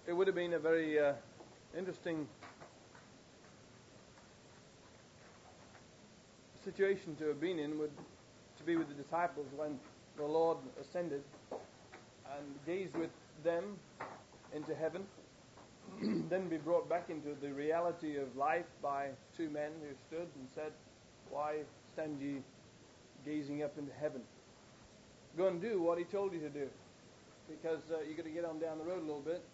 It would have been a very interesting situation to have been in, to be with the disciples when the Lord ascended and gaze with them into heaven, then be brought back into the reality of life by two men who stood and said, "Why stand ye gazing up into heaven? Go and do what he told you to do, because you've got to get on down the road a little bit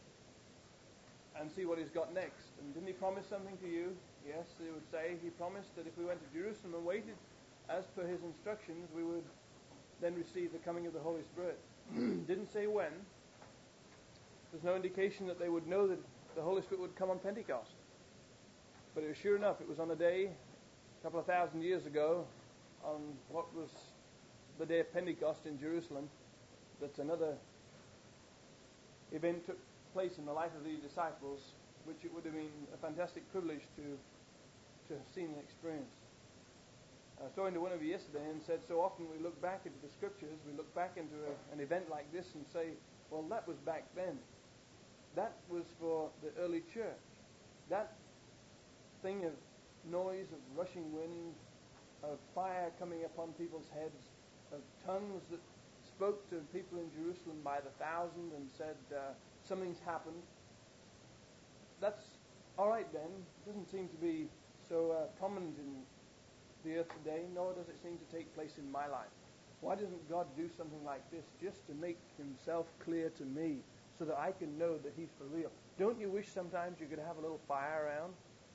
and see what he's got next." And didn't he promise something to you? Yes, they would say. He promised that if we went to Jerusalem and waited as per his instructions, we would then receive the coming of the Holy Spirit. Didn't say when. There's no indication that they would know that the Holy Spirit would come on Pentecost. But it was sure enough, it was on a day, a couple of thousand years ago, on what was the day of Pentecost in Jerusalem, that another event took place in the life of these disciples, which it would have been a fantastic privilege to have seen and experienced. I was talking to one of you yesterday and said, so often we look back into the scriptures, we look back into an event like this and say, well, that was back then. That was for the early church. That thing of noise, of rushing wind, of fire coming upon people's heads, of tongues that spoke to people in Jerusalem by the thousand and said, something's happened. That's all right then. It doesn't seem to be so prominent in the earth today, nor does it seem to take place in my life. Why doesn't God do something like this just to make himself clear to me so that I can know that he's for real? Don't you wish sometimes you could have a little fire around?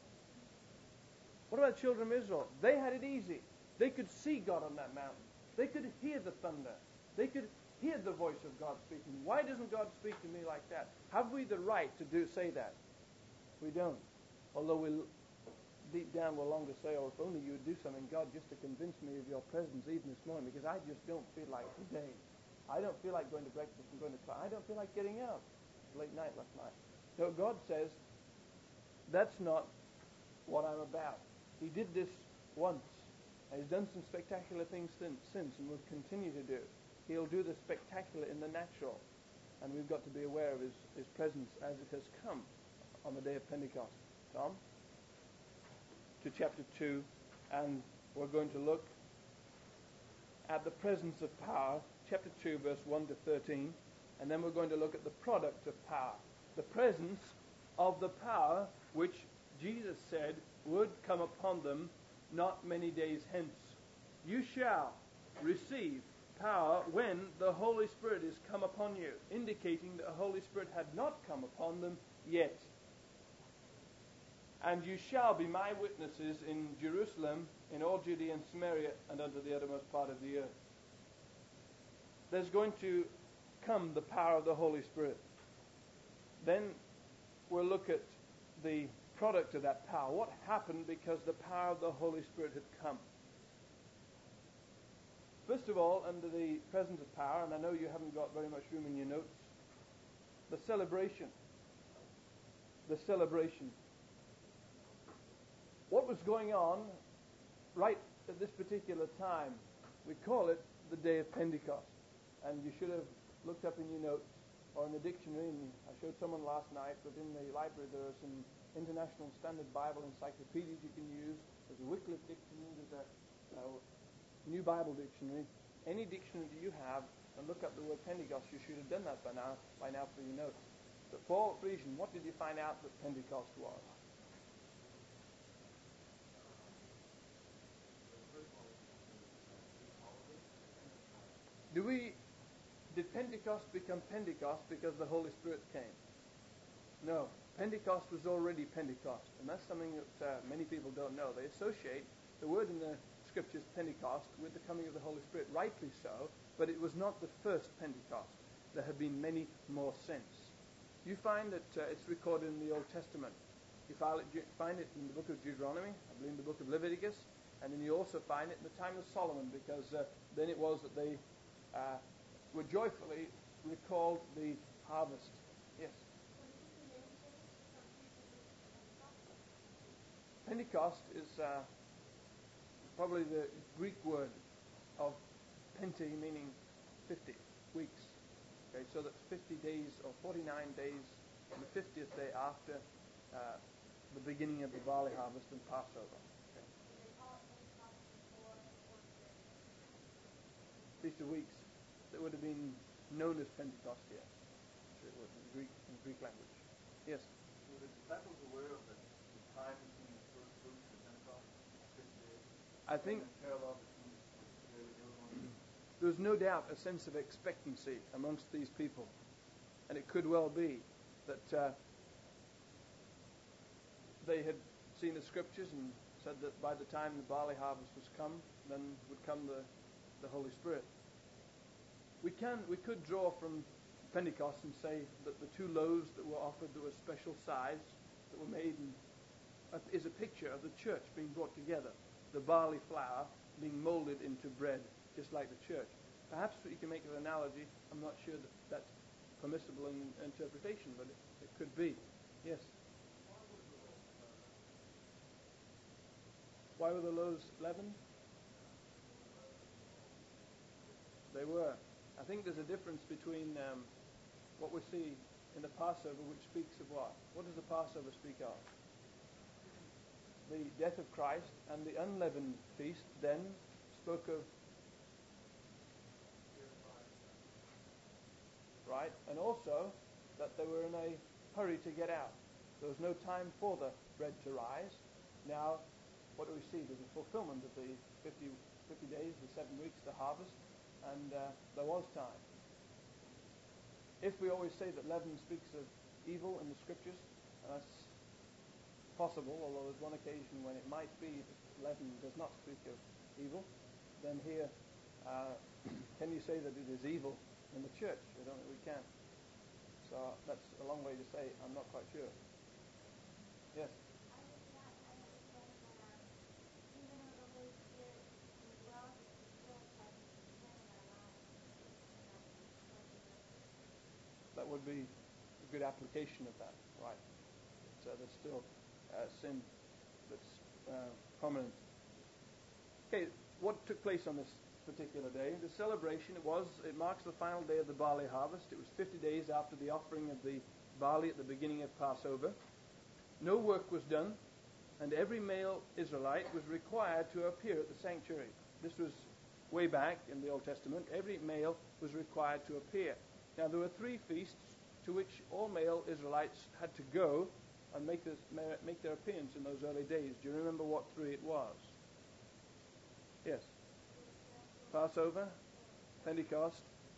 What about the children of Israel? They had it easy. They could see God on that mountain. They could hear the thunder. They could hear the voice of God speaking. Why doesn't God speak to me like that? Have we the right to say that? We don't. Although deep down we'll long to say, oh, if only you would do something, God, just to convince me of your presence even this morning, because I just don't feel like today. I don't feel like going to breakfast and going to class. I don't feel like getting up. It's late night last night. So God says, that's not what I'm about. He did this once. And he's done some spectacular things since and will continue to do. He'll do the spectacular in the natural. And we've got to be aware of his presence as it has come on the day of Pentecost. Tom? To chapter 2, and we're going to look at the presence of power, chapter 2, verse 1 to 13, and then we're going to look at the product of power, the presence of the power which Jesus said would come upon them not many days hence. You shall receive power when the Holy Spirit is come upon you, indicating that the Holy Spirit had not come upon them yet. And you shall be my witnesses in Jerusalem, in all Judea and Samaria, and unto the uttermost part of the earth. There's going to come the power of the Holy Spirit. Then we'll look at the product of that power. What happened because the power of the Holy Spirit had come? First of all, under the presence of power, and I know you haven't got very much room in your notes, the celebration. The celebration. What was going on right at this particular time? We call it the day of Pentecost. And you should have looked up in your notes or in the dictionary, and I showed someone last night, but in the library there are some International Standard Bible encyclopedias you can use. There's a Wycliffe dictionary, there's a New Bible dictionary. Any dictionary that you have, and look up the word Pentecost, you should have done that by now for your notes. But for what reason? What did you find out that Pentecost was? Did Pentecost become Pentecost because the Holy Spirit came? No. Pentecost was already Pentecost. And that's something that many people don't know. They associate the word in the scriptures, Pentecost, with the coming of the Holy Spirit. Rightly so. But it was not the first Pentecost. There have been many more since. You find that it's recorded in the Old Testament. You find it in the book of Deuteronomy, I believe in the book of Leviticus, and then you also find it in the time of Solomon, because then it was that they were joyfully recalled the harvest. Yes? Pentecost is probably the Greek word of pente, meaning 50 weeks. Okay, so that's 50 days or 49 days in the 50th day after the beginning of the barley harvest and Passover. Okay. Feast of Weeks, that would have been known as Pentecost, yes. It was in Greek language. Yes? Were the disciples aware of the time between the first fruits and Pentecost? 50 days? I think parallel between where they were going. There was no doubt a sense of expectancy amongst these people. And it could well be that they had seen the scriptures and said that by the time the barley harvest was come, then would come the Holy Spirit. We could draw from Pentecost and say that the 2 loaves that were offered that were special size that were made is a picture of the church being brought together. The barley flour being molded into bread, just like the church. Perhaps you can make an analogy. I'm not sure that that's permissible in interpretation, but it could be. Yes? Why were the loaves leavened? They were. I think there's a difference between what we see in the Passover, which speaks of what? What does the Passover speak of? The death of Christ, and the unleavened feast then spoke of, right, and also that they were in a hurry to get out. There was no time for the bread to rise. Now, what do we see? There's a fulfillment of the 50 days, the 7 weeks, the harvest, and there was time. If we always say that leaven speaks of evil in the scriptures, and that's possible, although there's one occasion when it might be that leaven does not speak of evil, then here, can you say that it is evil in the church? I don't think we can. So that's a long way to say, I'm not quite sure. Yes? That would be a good application of that, right? So there's still sin that's prominent. Okay, what took place on this particular day? The celebration, it marks the final day of the barley harvest. It was 50 days after the offering of the barley at the beginning of Passover. No work was done, and every male Israelite was required to appear at the sanctuary. This was way back in the Old Testament. Every male was required to appear. Now, there were 3 feasts to which all male Israelites had to go and make their appearance in those early days. Do you remember what 3 it was? Yes. Passover, Pentecost,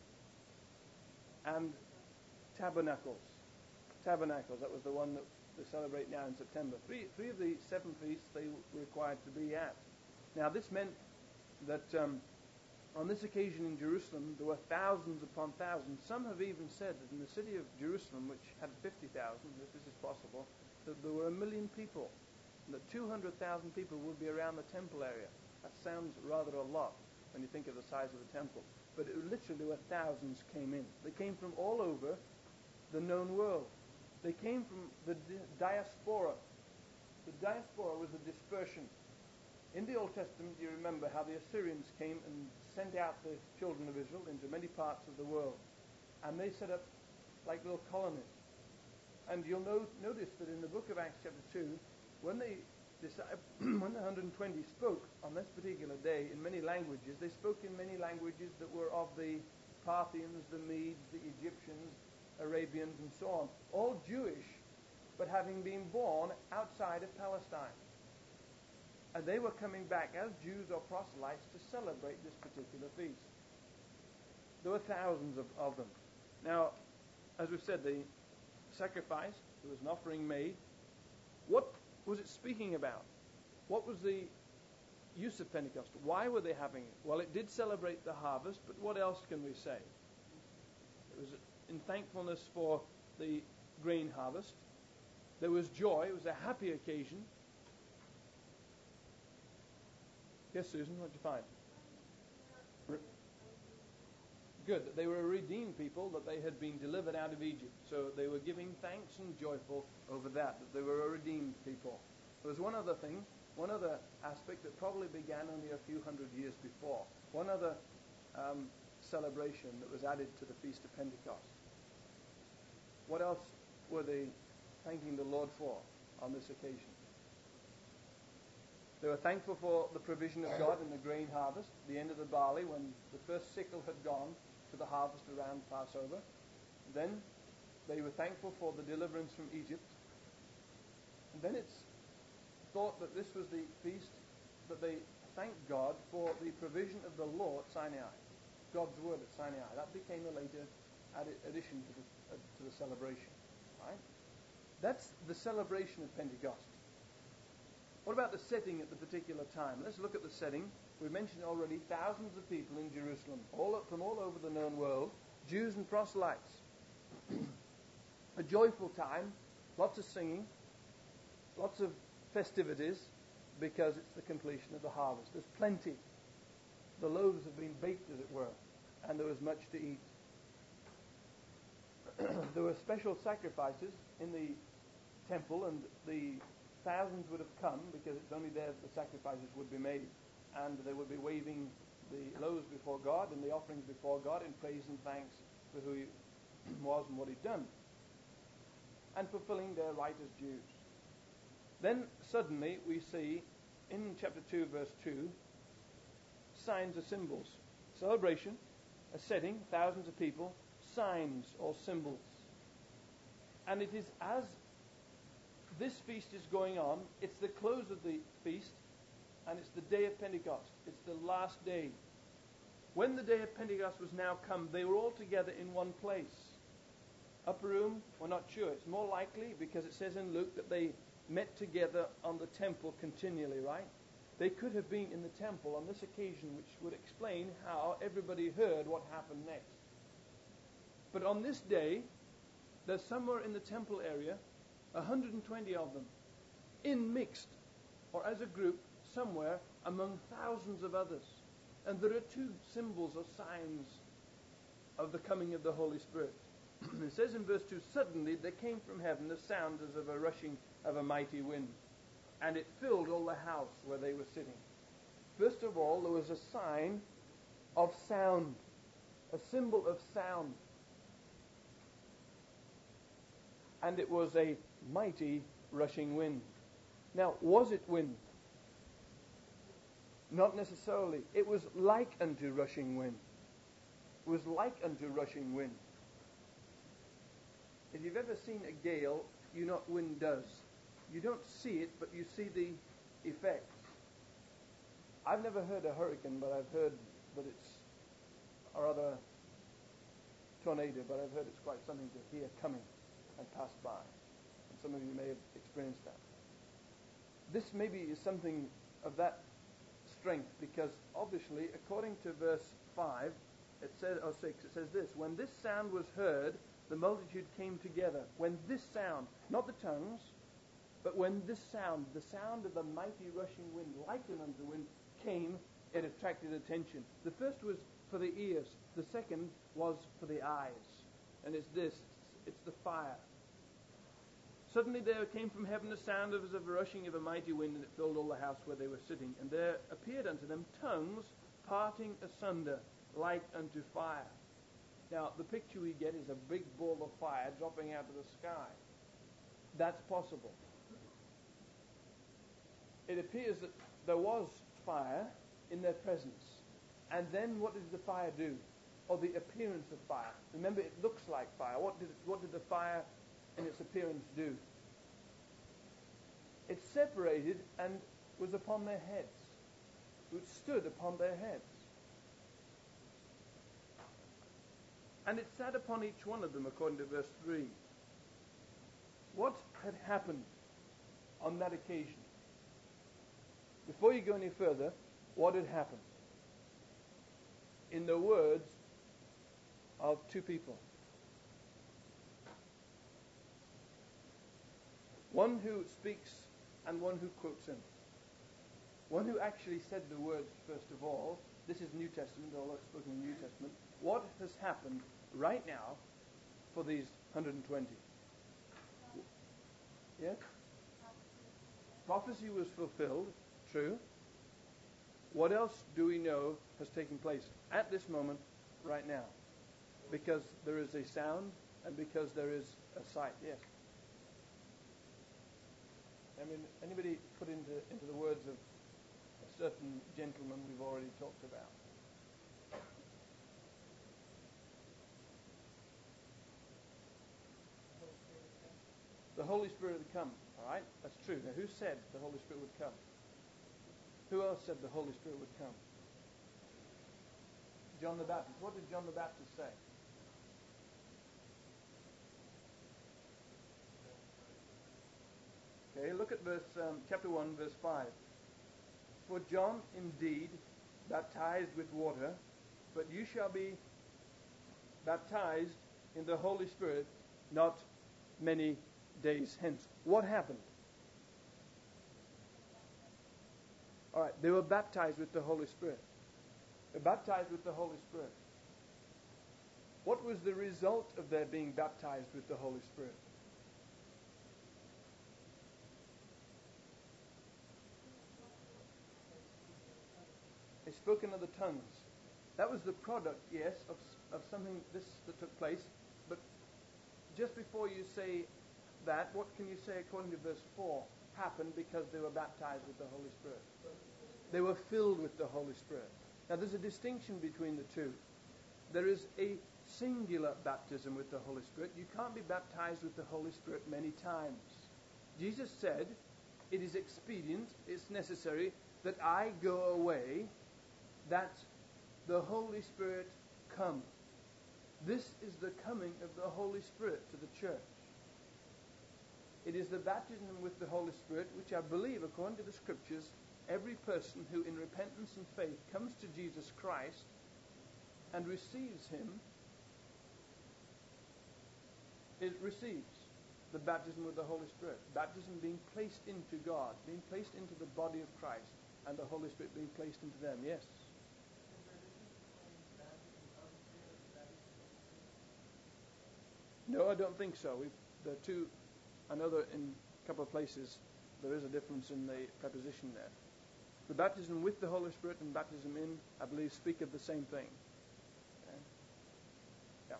and Tabernacles. Tabernacles, that was the one that they celebrate now in September. 3 of the 7 feasts they were required to be at. Now, this meant that on this occasion in Jerusalem, there were thousands upon thousands. Some have even said that in the city of Jerusalem, which had 50,000, if this is possible, that there were 1 million people, and that 200,000 people would be around the temple area. That sounds rather a lot when you think of the size of the temple. But literally where thousands came in. They came from all over the known world. They came from the diaspora. The diaspora was the dispersion. In the Old Testament, you remember how the Assyrians came and sent out the children of Israel into many parts of the world. And they set up like little colonies. And you'll notice that in the book of Acts chapter 2, when the 120 spoke on this particular day in many languages, they spoke in many languages that were of the Parthians, the Medes, the Egyptians, Arabians, and so on. All Jewish, but having been born outside of Palestine. And they were coming back as Jews or proselytes to celebrate this particular feast. There were thousands of them. Now, as we've said, the sacrifice, there was an offering made. What was it speaking about? What was the use of Pentecost? Why were they having it? Well, it did celebrate the harvest, but what else can we say? It was in thankfulness for the grain harvest. There was joy. It was a happy occasion. Yes, Susan, what did you find? Good. That they were a redeemed people, that they had been delivered out of Egypt. So they were giving thanks and joyful over that they were a redeemed people. There was one other thing, one other aspect that probably began only a few hundred years before. One other celebration that was added to the Feast of Pentecost. What else were they thanking the Lord for on this occasion. They were thankful for the provision of God in the grain harvest, the end of the barley, when the first sickle had gone to the harvest around Passover. Then they were thankful for the deliverance from Egypt. And then it's thought that this was the feast that they thanked God for the provision of the law at Sinai, God's word at Sinai. That became a later addition to the celebration. Right? That's the celebration of Pentecost. What about the setting at the particular time? Let's look at the setting. We've mentioned already thousands of people in Jerusalem, from all over the known world, Jews and proselytes. A joyful time, lots of singing, lots of festivities, because it's the completion of the harvest. There's plenty. The loaves have been baked, as it were, and there was much to eat. There were special sacrifices in the temple, and the thousands would have come because it's only there that the sacrifices would be made, and they would be waving the loaves before God and the offerings before God in praise and thanks for who He was and what He'd done, and fulfilling their right as Jews. Then suddenly we see in chapter 2 verse 2 signs or symbols. Celebration, a setting, thousands of people, signs or symbols. And it is as this feast is going on, it's the close of the feast, and it's the day of Pentecost. It's the last day. When the day of Pentecost was now come, they were all together in one place. Upper room, we're not sure. It's more likely, because it says in Luke that they met together on the temple continually, right? They could have been in the temple on this occasion, which would explain how everybody heard what happened next. But on this day, there's somewhere in the temple area 120 of them, in mixed, or as a group, somewhere among thousands of others. And there are two symbols or signs of the coming of the Holy Spirit. It says in verse 2, suddenly there came from heaven a sound as of a rushing of a mighty wind, and it filled all the house where they were sitting. First of all, there was a sign of sound, a symbol of sound. And it was a mighty rushing wind. Now, was it wind? Not necessarily. It was like unto rushing wind. It was like unto rushing wind. If you've ever seen a gale, you know what wind does. You don't see it, but you see the effects. I've never heard a hurricane, but I've heard that it's, or other tornado, but I've heard it's quite something to hear coming and pass by. And some of you may have experienced that. This maybe is something of that strength, because obviously, according to verse 5, it says, or 6, it says this: when this sound was heard, the multitude came together. When this sound, not the tongues, but when this sound, the sound of the mighty rushing wind, likened unto wind, came, it attracted attention. The first was for the ears. The second was for the eyes. And it's this: it's the fire. Suddenly there came from heaven a sound as of a rushing of a mighty wind, and it filled all the house where they were sitting. And there appeared unto them tongues parting asunder, like unto fire. Now, the picture we get is a big ball of fire dropping out of the sky. That's possible. It appears that there was fire in their presence. And then what did the fire do? Or the appearance of fire. Remember, it looks like fire. What did the fire in its appearance do? It separated and was upon their heads. It stood upon their heads. And it sat upon each one of them, according to verse 3. What had happened on that occasion? Before you go any further, what had happened? In the words of two people. One who speaks and one who quotes him. One who actually said the words first of all. This is New Testament, although it's spoken in New Testament. What has happened right now for these 120? Yes? Prophecy was fulfilled, true. What else do we know has taken place at this moment, right now? Because there is a sound and because there is a sight. Yes? I mean, anybody put into the words of a certain gentleman we've already talked about? The Holy Spirit would come. All right, that's true. Now, who said the Holy Spirit would come? Who else said the Holy Spirit would come? John the Baptist. What did John the Baptist say? Okay, look at chapter 1, verse 5. For John indeed baptized with water, but you shall be baptized in the Holy Spirit not many days hence. What happened? All right, they were baptized with the Holy Spirit. They were baptized with the Holy Spirit. What was the result of their being baptized with the Holy Spirit? They spoke in other tongues. That was the product, yes, of something that took place. But just before you say that, what can you say according to verse 4 happened because they were baptized with the Holy Spirit? They were filled with the Holy Spirit. Now there's a distinction between the two. There is a singular baptism with the Holy Spirit. You can't be baptized with the Holy Spirit many times. Jesus said, it is expedient, it's necessary that I go away, that the Holy Spirit come. This is the coming of the Holy Spirit to the church. It is the baptism with the Holy Spirit, which I believe, according to the Scriptures, every person who in repentance and faith comes to Jesus Christ and receives Him, it receives the baptism with the Holy Spirit. Baptism being placed into God, being placed into the body of Christ, and the Holy Spirit being placed into them. Yes? No, I don't think so. The two, I know that in a couple of places there is a difference in the preposition there. The baptism with the Holy Spirit and baptism in, I believe, speak of the same thing. Okay? Yeah.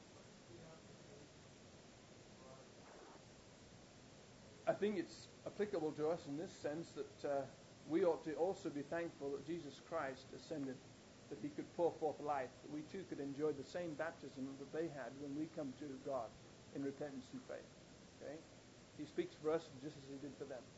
I think it's applicable to us in this sense that we ought to also be thankful that Jesus Christ ascended, that He could pour forth life, that we too could enjoy the same baptism that they had when we come to God in repentance and faith. Okay? He speaks for us just as He did for them.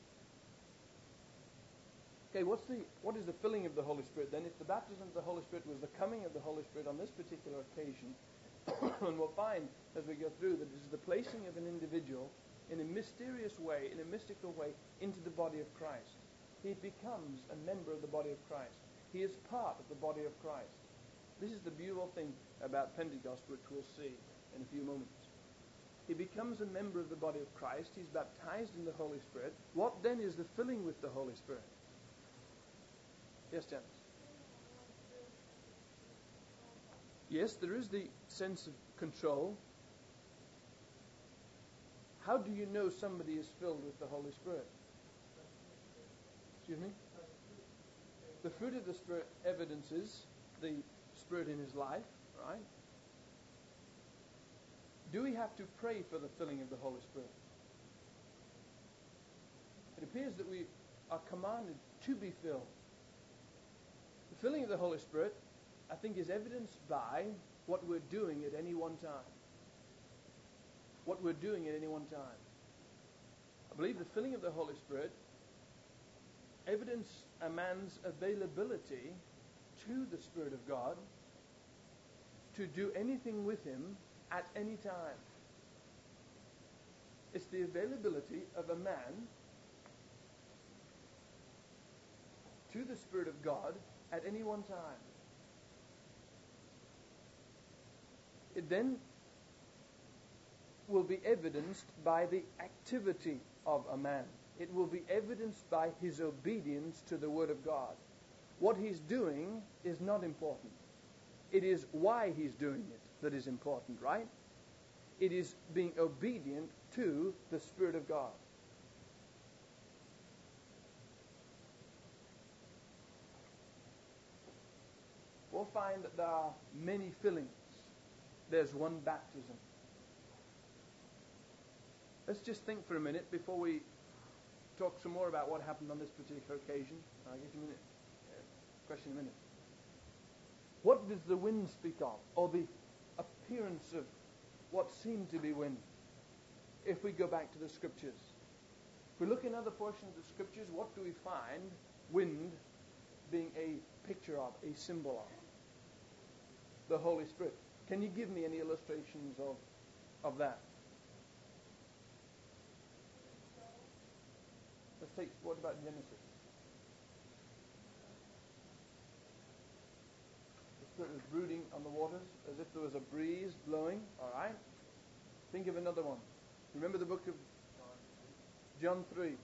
Okay, what is the filling of the Holy Spirit then? If the baptism of the Holy Spirit was the coming of the Holy Spirit on this particular occasion, and we'll find as we go through that it is the placing of an individual in a mysterious way, in a mystical way, into the body of Christ. He becomes a member of the body of Christ. He is part of the body of Christ. This is the beautiful thing about Pentecost, which we'll see in a few moments. He becomes a member of the body of Christ. He's baptized in the Holy Spirit. What then is the filling with the Holy Spirit? Yes, Janice? Yes, there is the sense of control. How do you know somebody is filled with the Holy Spirit? Excuse me? The fruit of the Spirit evidences the Spirit in his life, right? Do we have to pray for the filling of the Holy Spirit? It appears that we are commanded to be filled. The filling of the Holy Spirit, I think, is evidenced by what we're doing at any one time. What we're doing at any one time. I believe the filling of the Holy Spirit evidence a man's availability to the Spirit of God to do anything with Him at any time. It's the availability of a man to the Spirit of God at any one time. It then will be evidenced by the activity of a man. It will be evidenced by his obedience to the Word of God. What he's doing is not important. It is why he's doing it that is important, right? It is being obedient to the Spirit of God. We'll find that there are many fillings. There's one baptism. Let's just think for a minute before we talk some more about what happened on this particular occasion. I'll get you a minute. Question in a minute. What does the wind speak of, or the appearance of what seemed to be wind? If we go back to the Scriptures, if we look in other portions of the Scriptures, what do we find wind being a picture of, a symbol of? The Holy Spirit. Can you give me any illustrations of that? Let's take, what about Genesis? The Spirit was brooding on the waters as if there was a breeze blowing. All right. Think of another one. Remember the book of John 3.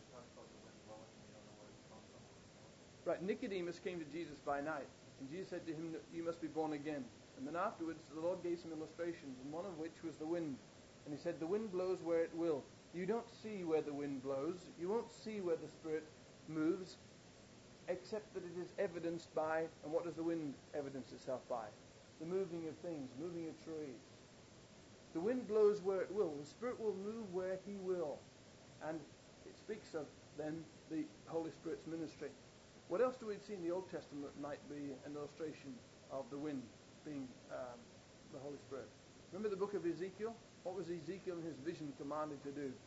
Right, Nicodemus came to Jesus by night, and Jesus said to him, "You must be born again." And then afterwards, the Lord gave some illustrations, and one of which was the wind. And he said, "The wind blows where it will." You don't see where the wind blows. You won't see where the Spirit moves, except that it is evidenced by, and what does the wind evidence itself by? The moving of things, moving of trees. The wind blows where it will. The Spirit will move where He will. And it speaks of, then, the Holy Spirit's ministry. What else do we see in the Old Testament that might be an illustration of the wind being the Holy Spirit? Remember the book of Ezekiel? What was Ezekiel in his vision commanded to do?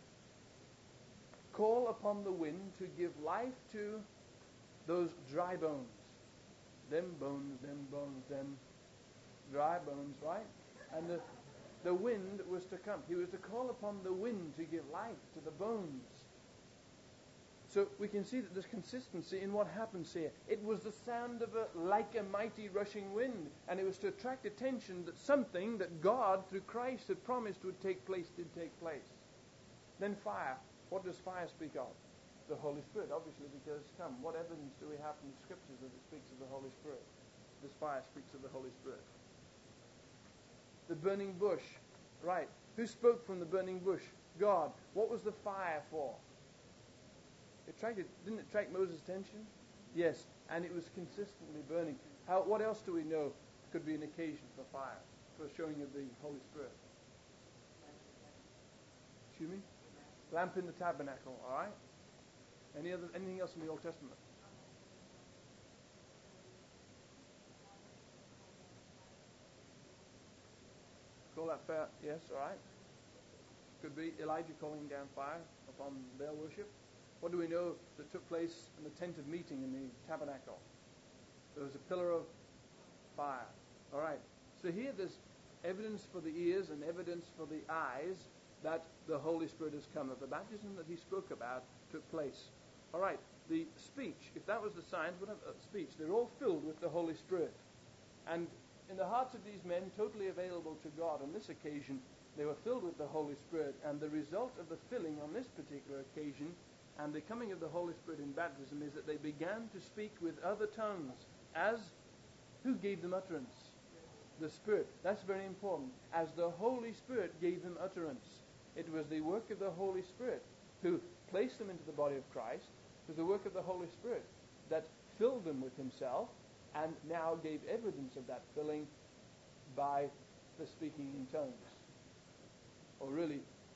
Call upon the wind to give life to those dry bones. Them bones, them dry bones, right? And the wind was to come. He was to call upon the wind to give life to the bones. So we can see that there's consistency in what happens here. It was the sound of like a mighty rushing wind, and it was to attract attention that something that God, through Christ, had promised would take place did take place. Then fire. What does fire speak of? The Holy Spirit, obviously, because, what evidence do we have from the Scriptures that it speaks of the Holy Spirit? This fire speaks of the Holy Spirit. The burning bush. Right. Who spoke from the burning bush? God. What was the fire for? Didn't it attract Moses' attention? Yes, and it was consistently burning. What else do we know could be an occasion for fire, for showing of the Holy Spirit? Excuse me? Lamp in the tabernacle, all right? Anything else in the Old Testament? Call that fire? Yes, all right. Could be Elijah calling down fire upon Baal worship. What do we know that took place in the tent of meeting in the tabernacle? There was a pillar of fire. All right. So here there's evidence for the ears and evidence for the eyes that the Holy Spirit has come. That the baptism that he spoke about took place. All right. The speech, if that was the signs, whatever speech, they're all filled with the Holy Spirit. And in the hearts of these men, totally available to God on this occasion, they were filled with the Holy Spirit. And the result of the filling on this particular occasion and the coming of the Holy Spirit in baptism is that they began to speak with other tongues. As who gave them utterance? The Spirit. That's very important. As the Holy Spirit gave them utterance. It was the work of the Holy Spirit who placed them into the body of Christ. It was the work of the Holy Spirit that filled them with Himself and now gave evidence of that filling by the speaking in tongues. Or really,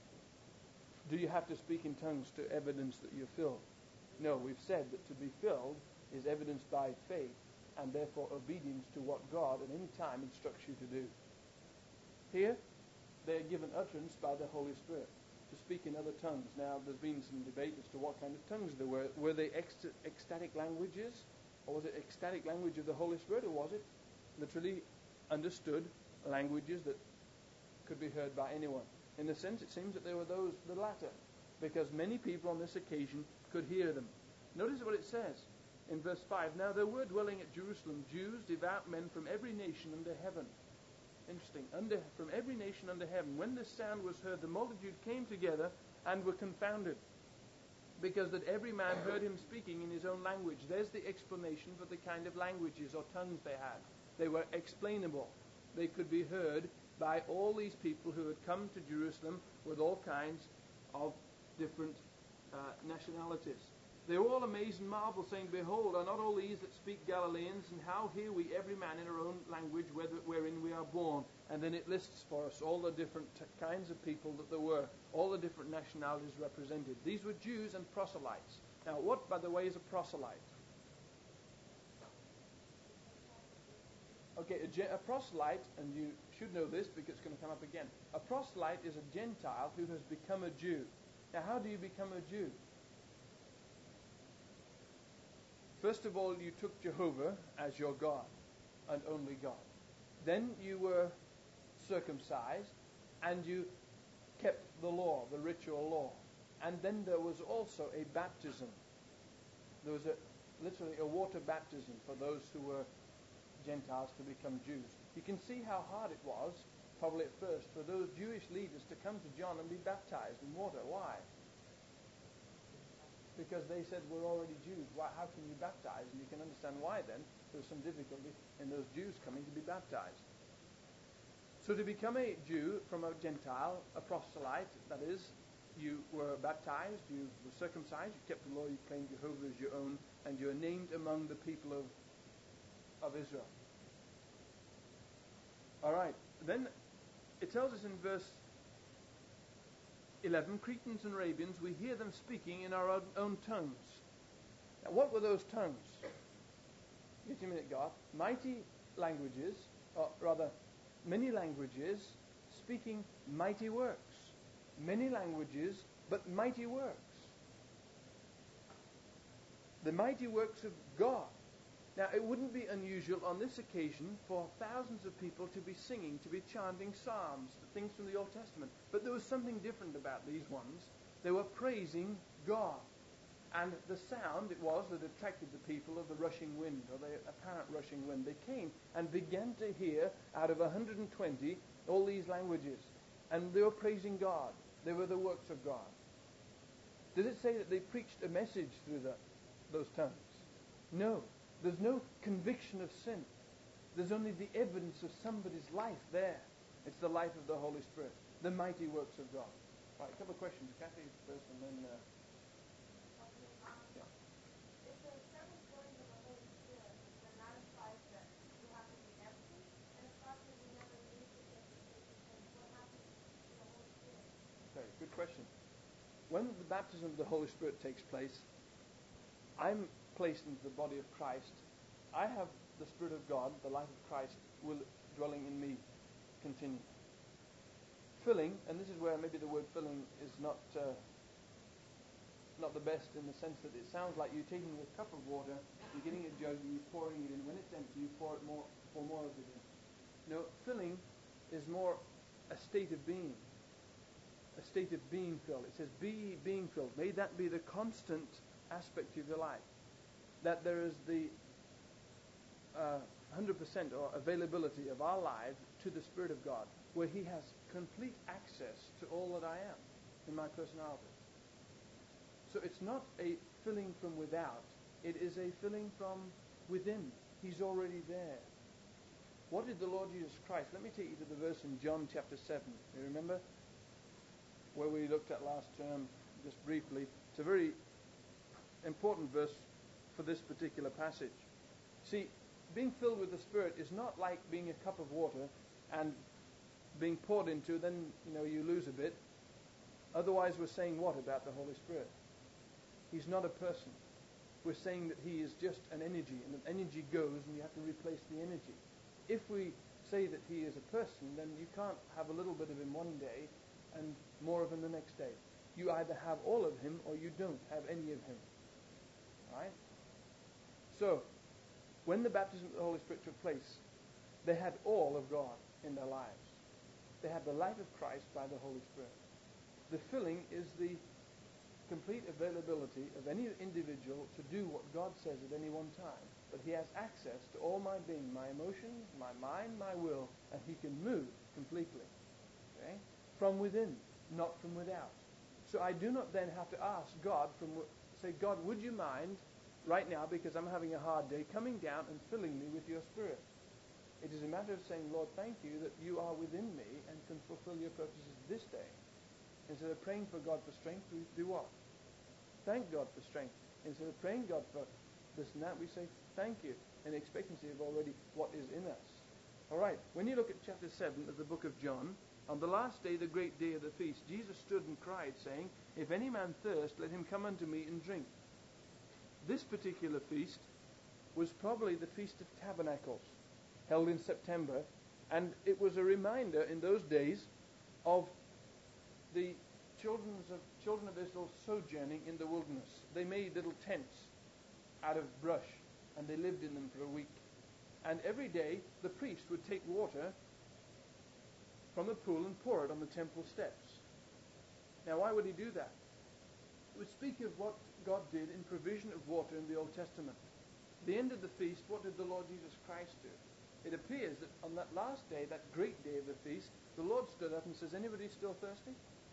do you have to speak in tongues to evidence that you're filled? No, we've said that to be filled is evidenced by faith and therefore obedience to what God at any time instructs you to do. Here, they are given utterance by the Holy Spirit to speak in other tongues. Now, there's been some debate as to what kind of tongues there were. Were they ecstatic languages? Or was it ecstatic language of the Holy Spirit? Or was it literally understood languages that could be heard by anyone? In a sense, it seems that there were the latter, because many people on this occasion could hear them. Notice what it says in verse 5. Now there were dwelling at Jerusalem Jews, devout men from every nation under heaven. Interesting. From every nation under heaven. When this sound was heard, the multitude came together and were confounded, because that every man heard him speaking in his own language. There's the explanation for the kind of languages or tongues they had. They were explainable. They could be heard by all these people who had come to Jerusalem with all kinds of different nationalities. They were all amazed and marveled, saying, Behold, are not all these that speak Galileans? And how hear we every man in our own language wherein we are born? And then it lists for us all the different kinds of people that there were, all the different nationalities represented. These were Jews and proselytes. Now, what, by the way, is a proselyte? Okay, a proselyte, and you should know this because it's going to come up again. A proselyte is a Gentile who has become a Jew. Now, how do you become a Jew? First of all, you took Jehovah as your God and only God. Then you were circumcised and you kept the law, the ritual law. And then there was also a baptism. There was literally a water baptism for those who were Gentiles to become Jews. You can see how hard it was, probably at first, for those Jewish leaders to come to John and be baptized in water. Why? Because they said, we're already Jews. Why, how can you baptize? And you can understand why then. There was some difficulty in those Jews coming to be baptized. So to become a Jew from a Gentile, a proselyte, that is, you were baptized, you were circumcised, you kept the law, you claimed Jehovah as your own, and you are named among the people of Israel. All right. Then it tells us in verse 11, Cretans and Arabians, we hear them speaking in our own tongues. Now, what were those tongues? Get a minute, God. Mighty languages, or rather, many languages speaking mighty works. Many languages, but mighty works. The mighty works of God. Now, it wouldn't be unusual on this occasion for thousands of people to be singing, to be chanting psalms, things from the Old Testament. But there was something different about these ones. They were praising God. And the sound it was that attracted the people of the rushing wind, or the apparent rushing wind. They came and began to hear out of 120 all these languages. And they were praising God. They were the works of God. Does it say that they preached a message through those tongues? No. There's no conviction of sin. There's only the evidence of somebody's life there. It's the life of the Holy Spirit, the mighty works of God. Right, a couple of questions. Kathy first, and then... If there's several fillings of the Holy Spirit, then that implies that you have to be empty, and if God says you never need to take what happens to the Holy Spirit? Okay, good question. When the baptism of the Holy Spirit takes place, I'm placed into the body of Christ. I have the Spirit of God, the life of Christ, dwelling in me continually. Filling, and this is where maybe the word filling is not the best, in the sense that it sounds like you're taking a cup of water, you're getting a jug, and you're pouring it in. When it's empty, you pour more of it in. No, filling is more a state of being. A state of being filled. It says, be being filled. May that be the constant aspect of your life. That there is the 100% or availability of our lives to the Spirit of God, where He has complete access to all that I am in my personality. So it's not a filling from without. It is a filling from within. He's already there. What did the Lord Jesus Christ... Let me take you to the verse in John chapter 7. You remember? Where we looked at last term, just briefly. It's a very important verse for this particular passage. See, being filled with the Spirit is not like being a cup of water and being poured into, then, you lose a bit. Otherwise, we're saying what about the Holy Spirit? He's not a person. We're saying that He is just an energy, and the energy goes, and you have to replace the energy. If we say that He is a person, then you can't have a little bit of Him one day and more of Him the next day. You either have all of Him or you don't have any of Him. Right? So, when the baptism of the Holy Spirit took place, they had all of God in their lives. They had the life of Christ by the Holy Spirit. The filling is the complete availability of any individual to do what God says at any one time. But He has access to all my being, my emotions, my mind, my will, and He can move completely. Okay? From within, not from without. So I do not then have to ask God, say, God, would you mind right now, because I'm having a hard day, coming down and filling me with your Spirit? It is a matter of saying, Lord, thank you that you are within me and can fulfill your purposes this day. Instead of praying for God for strength, we do what? Thank God for strength. Instead of praying God for this and that, we say thank you in expectancy of already what is in us. All right, when you look at chapter 7 of the book of John, on the last day, the great day of the feast, Jesus stood and cried, saying, "If any man thirst, let him come unto me and drink." This particular feast was probably the Feast of Tabernacles, held in September, and it was a reminder in those days of the children of Israel sojourning in the wilderness. They made little tents out of brush, and they lived in them for a week. And every day, the priest would take water from the pool and pour it on the temple steps. Now, why would he do that? It would speak of what God did in provision of water in the Old Testament. At the end of the feast, what did the Lord Jesus Christ do? It appears that on that last day, that great day of the feast, the Lord stood up and says, "Anybody still thirsty?"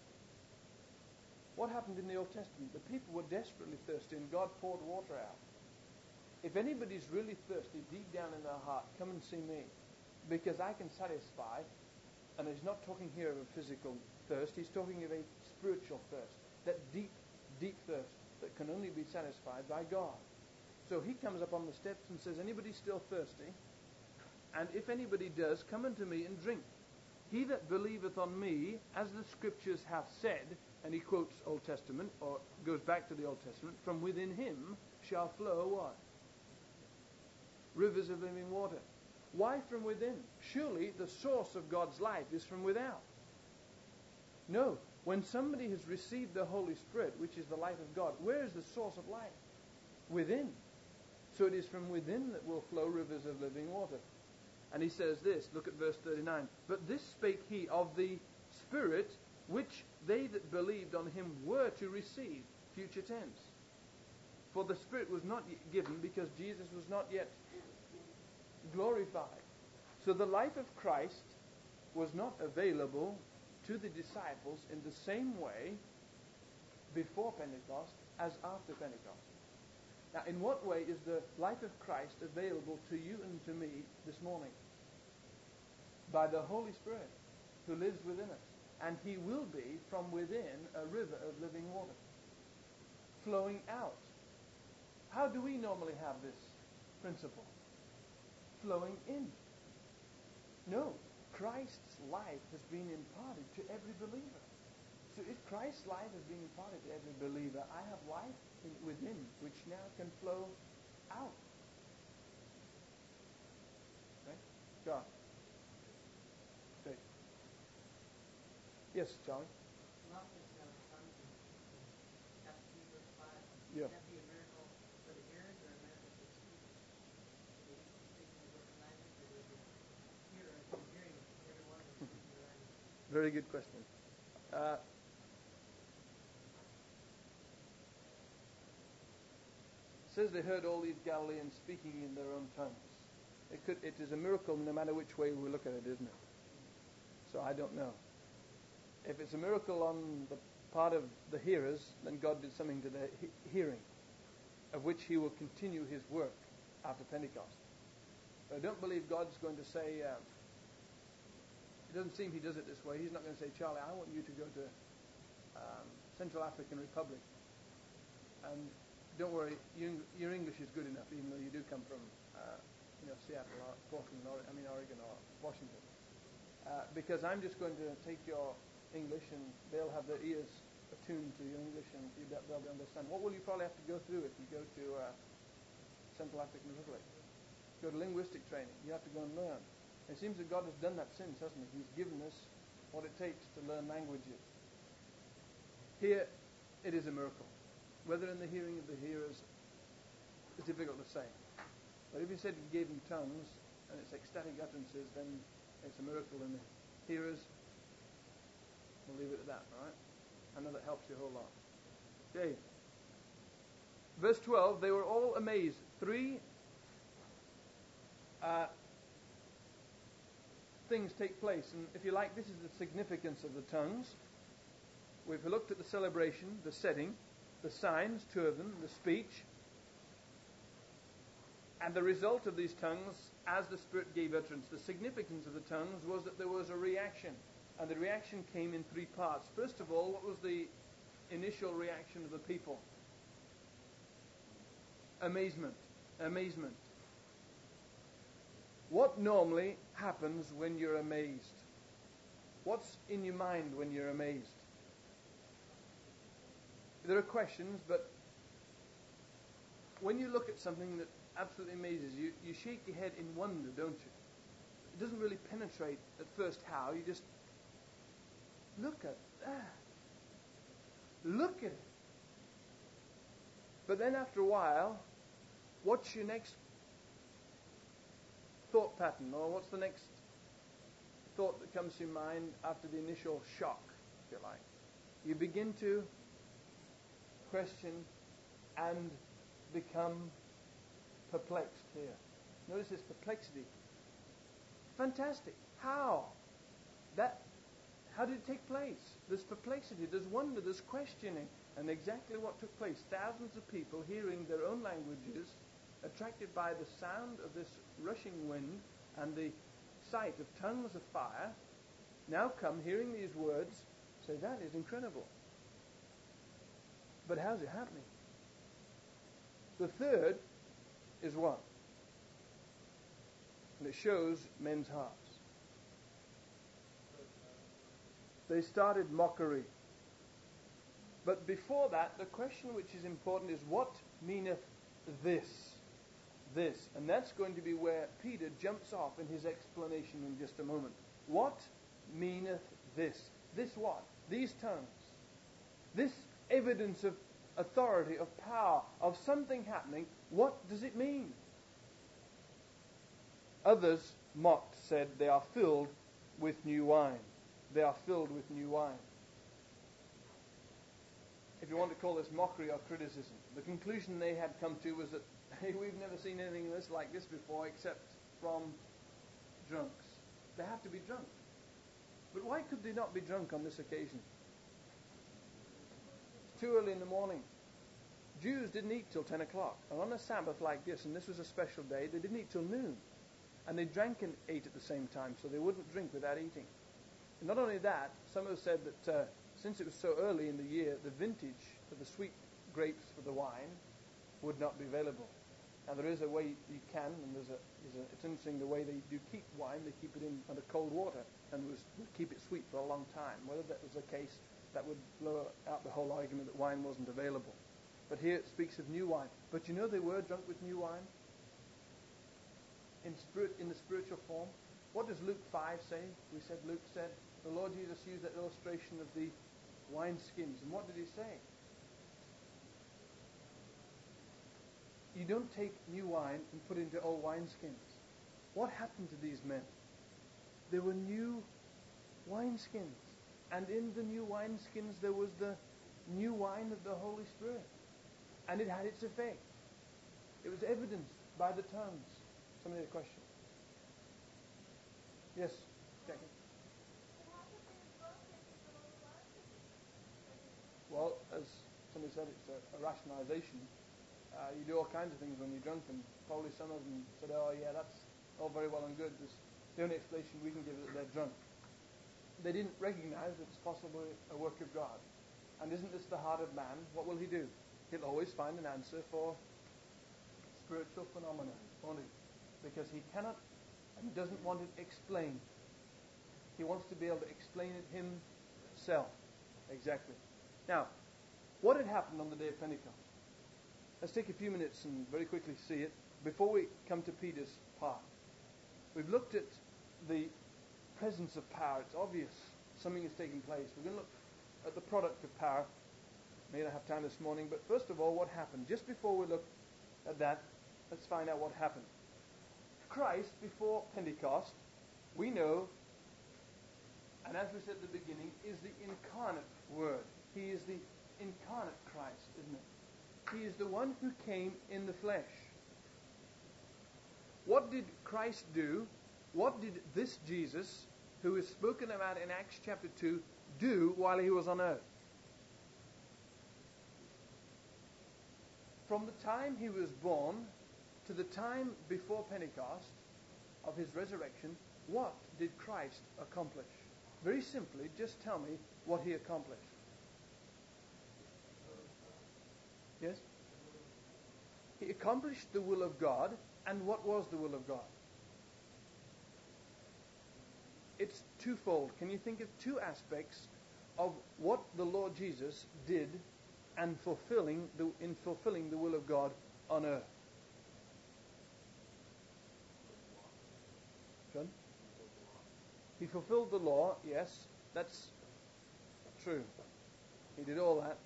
What happened in the Old Testament? The people were desperately thirsty, and God poured water out. If anybody's really thirsty deep down in their heart, come and see me, because I can satisfy. And he's not talking here of a physical thirst, he's talking of a spiritual thirst, that deep, deep thirst that can only be satisfied by God. So he comes up on the steps and says, "Anybody still thirsty? And if anybody does, come unto me and drink. He that believeth on me, as the scriptures have said," and he quotes Old Testament, or goes back to the Old Testament, "from within him shall flow" what? Rivers of living water. Why from within? Surely the source of God's life is from without. No. When somebody has received the Holy Spirit, which is the life of God, where is the source of life? Within. So it is from within that will flow rivers of living water. And he says this, look at verse 39. "But this spake he of the Spirit, which they that believed on him were to receive," future tense. For the Spirit was not yet given because Jesus was not yet glorified. So the life of Christ was not available to the disciples in the same way before Pentecost as after Pentecost. Now, in what way is the life of Christ available to you and to me this morning? By the Holy Spirit who lives within us. And he will be from within a river of living water flowing out. How do we normally have this principle? Flowing in. No, Christ's life has been imparted to every believer. So if Christ's life has been imparted to every believer, I have life within which now can flow out. Okay? God. Okay. Yes, Charlie? Love is tongues in chapter 2, verse 5. Yeah. Would that be a miracle for the hearers or a miracle for the speakers? Would they each be speaking a different language, or would the hearer be hearing every one of them speaking the language? Very good question. It says they heard all these Galileans speaking in their own tongues. It is a miracle no matter which way we look at it, isn't it? So I don't know. If it's a miracle on the part of the hearers, then God did something to their hearing, of which he will continue his work after Pentecost. But I don't believe God's going to say, it doesn't seem he does it this way. He's not going to say, "Charlie, I want you to go to Central African Republic. And don't worry, your English is good enough, even though you do come from Seattle or Portland, Oregon or Washington. Because I'm just going to take your English and they'll have their ears attuned to your English and they'll understand." What will you probably have to go through if you go to Central African Republic? Go to linguistic training. You have to go and learn. It seems that God has done that since, hasn't he? He's given us what it takes to learn languages. Here, it is a miracle. Whether in the hearing of the hearers is difficult to say. But if he said he gave them tongues and it's ecstatic utterances, then it's a miracle in the hearers. We'll leave it at that, all right? I know that helps you a whole lot. Okay. Verse 12, they were all amazed. Three things take place. And if you like, this is the significance of the tongues. We've looked at the celebration, the setting, the signs, two of them, the speech. And the result of these tongues, as the Spirit gave utterance, the significance of the tongues was that there was a reaction. And the reaction came in three parts. First of all, what was the initial reaction of the people? amazement. Amazement. What normally happens when you're amazed? What's in your mind when you're amazed? There are questions, but when you look at something that absolutely amazes you, you shake your head in wonder, don't you? It doesn't really penetrate at first how. You just look at that. Look at it. But then after a while, what's your next thought pattern, or what's the next thought that comes to your mind after the initial shock, if you like? You begin to question and become perplexed here. Notice this perplexity. Fantastic. How? How did it take place? There's perplexity, there's wonder, there's questioning. And exactly what took place. Thousands of people hearing their own languages, attracted by the sound of this rushing wind and the sight of tongues of fire, now come hearing these words, say, that is incredible. But how's it happening? The third is what? And it shows men's hearts. They started mockery. But before that, the question which is important is, what meaneth this? This. And that's going to be where Peter jumps off in his explanation in just a moment. What meaneth this? This what? These tongues. This evidence of authority, of power, of something happening. What does it mean? Others mocked, said, they are filled with new wine. They are filled with new wine. If you want to call this mockery or criticism, the conclusion they had come to was that, hey, we've never seen anything like this before except from drunks. They have to be drunk. But why could they not be drunk on this occasion? It's too early in the morning. Jews didn't eat till 10 o'clock. And on a Sabbath like this, and this was a special day, they didn't eat till noon. And they drank and ate at the same time, so they wouldn't drink without eating. And not only that, some have said that since it was so early in the year, the vintage of the sweet grapes for the wine would not be available. Now there is a way you can, and it's interesting the way they do keep wine. They keep it in under cold water and would keep it sweet for a long time. Whether that was the case, that would blow out the whole argument that wine wasn't available. But here it speaks of new wine. But you know they were drunk with new wine? In the spiritual form. What does Luke 5 say? Luke said, the Lord Jesus used that illustration of the wineskins. And what did he say? You don't take new wine and put it into old wineskins. What happened to these men? There were new wineskins. And in the new wineskins there was the new wine of the Holy Spirit. And it had its effect. It was evidenced by the tongues. Somebody had a question? Yes, Jackie. Well, as somebody said, it's a rationalization. You do all kinds of things when you're drunk, and probably some of them said, oh yeah, that's all very well and good. The only explanation we can give is that they're drunk. They didn't recognize that it's possibly a work of God. And isn't this the heart of man? What will he do? He'll always find an answer for spiritual phenomena, won't he? Because he cannot and doesn't want it explained. He wants to be able to explain it himself. Exactly. Now, what had happened on the day of Pentecost? Let's take a few minutes and very quickly see it before we come to Peter's part. We've looked at the presence of power. It's obvious something is taking place. We're going to look at the product of power. May not have time this morning, but first of all, what happened? Just before we look at that, let's find out what happened. Christ, before Pentecost, we know, and as we said at the beginning, is the incarnate Word. He is the incarnate Christ, isn't it? He is the one who came in the flesh. What did Christ do? What did this Jesus, who is spoken about in Acts chapter 2, do while he was on earth? From the time he was born to the time before Pentecost of his resurrection, what did Christ accomplish? Very simply, just tell me what he accomplished. Yes? He accomplished the will of God. And what was the will of God? It's twofold. Can you think of two aspects of what the Lord Jesus did and in fulfilling the will of God on earth? John? He fulfilled the law, yes, that's true. He did all that.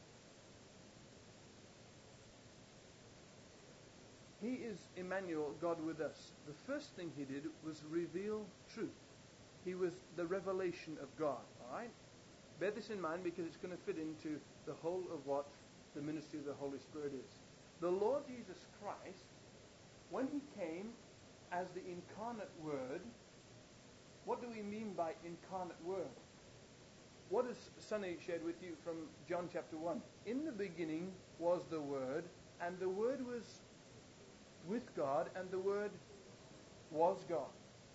He is Emmanuel, God with us. The first thing he did was reveal truth. He was the revelation of God. All right? Bear this in mind because it's going to fit into the whole of what the ministry of the Holy Spirit is. The Lord Jesus Christ, when he came as the incarnate Word, what do we mean by incarnate Word? What has Sonny shared with you from John chapter 1? In the beginning was the Word, and the Word was with God, and the Word was God.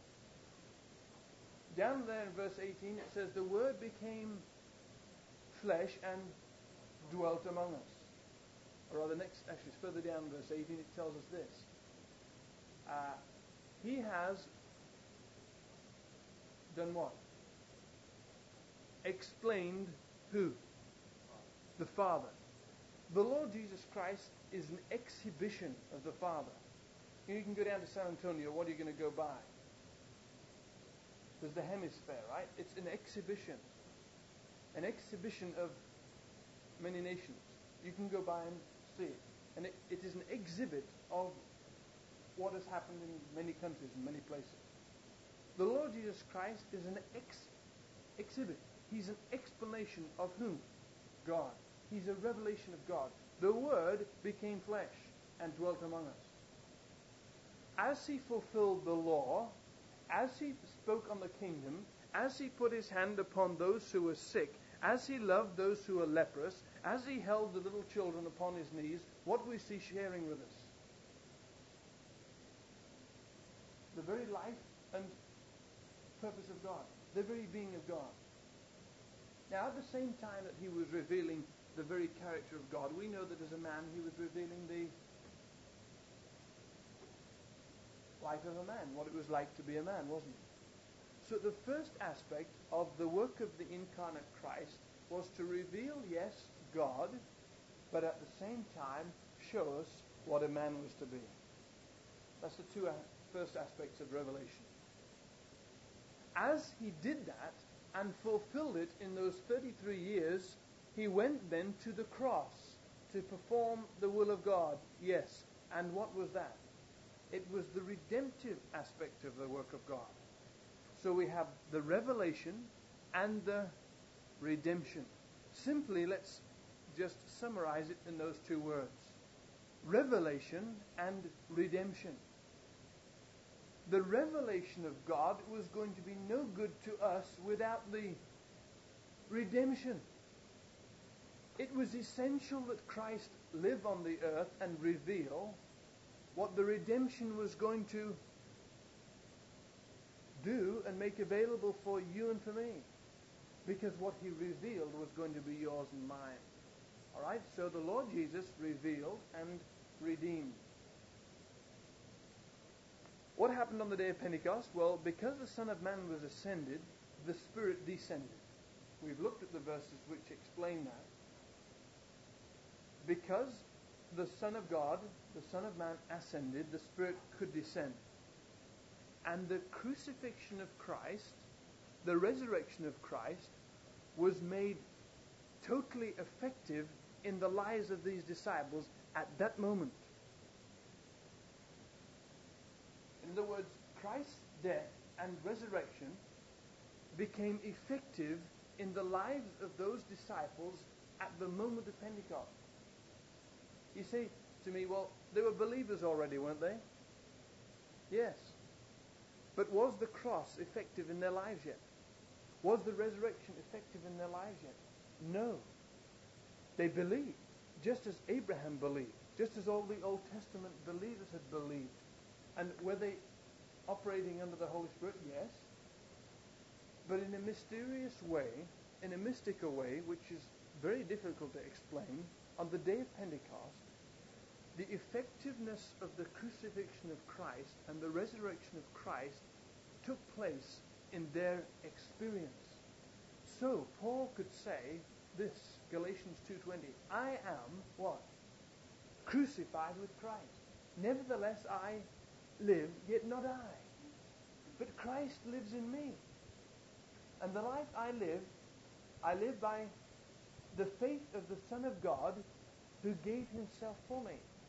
Down there in verse 18 it says, the Word became flesh and dwelt among us. Or rather, it's further down in verse 18 it tells us this. He has done what? Explained who? The Father. The Lord Jesus Christ is an exhibition of the Father. You can go down to San Antonio. What are you going to go by? There's the hemisphere, right? It's an exhibition. An exhibition of many nations. You can go by and see it. And it is an exhibit of what has happened in many countries and many places. The Lord Jesus Christ is an exhibit. He's an explanation of whom? God. He's a revelation of God. The Word became flesh and dwelt among us. As he fulfilled the law, as he spoke on the kingdom, as he put his hand upon those who were sick, as he loved those who were leprous, as he held the little children upon his knees, what we see sharing with us? The very life and purpose of God. The very being of God. Now, at the same time that he was revealing the very character of God, we know that as a man he was revealing the life of a man, what it was like to be a man, wasn't it? So the first aspect of the work of the incarnate Christ was to reveal, yes, God, but at the same time show us what a man was to be. That's the two first aspects of revelation. As he did that and fulfilled it in those 33 years, he went then to the cross to perform the will of God. Yes. And what was that? It was the redemptive aspect of the work of God. So we have the revelation and the redemption. Simply, let's just summarize it in those two words. Revelation and redemption. The revelation of God was going to be no good to us without the redemption. It was essential that Christ live on the earth and reveal what the redemption was going to do and make available for you and for me. Because what he revealed was going to be yours and mine. Alright, so the Lord Jesus revealed and redeemed. What happened on the day of Pentecost? Well, because the Son of Man was ascended, the Spirit descended. We've looked at the verses which explain that. Because the Son of God, the Son of Man ascended, the Spirit could descend. And the crucifixion of Christ, the resurrection of Christ, was made totally effective in the lives of these disciples at that moment. In other words, Christ's death and resurrection became effective in the lives of those disciples at the moment of Pentecost. You say to me, well, they were believers already, weren't they? Yes. But was the cross effective in their lives yet? Was the resurrection effective in their lives yet? No. They believed, just as Abraham believed, just as all the Old Testament believers had believed. And were they operating under the Holy Spirit? Yes. But in a mysterious way, in a mystical way, which is very difficult to explain, on the day of Pentecost, the effectiveness of the crucifixion of Christ and the resurrection of Christ took place in their experience. So Paul could say this, Galatians 2:20, I am what? Crucified with Christ. Nevertheless I live, yet not I. But Christ lives in me. And the life I live by the faith of the Son of God who gave himself for me.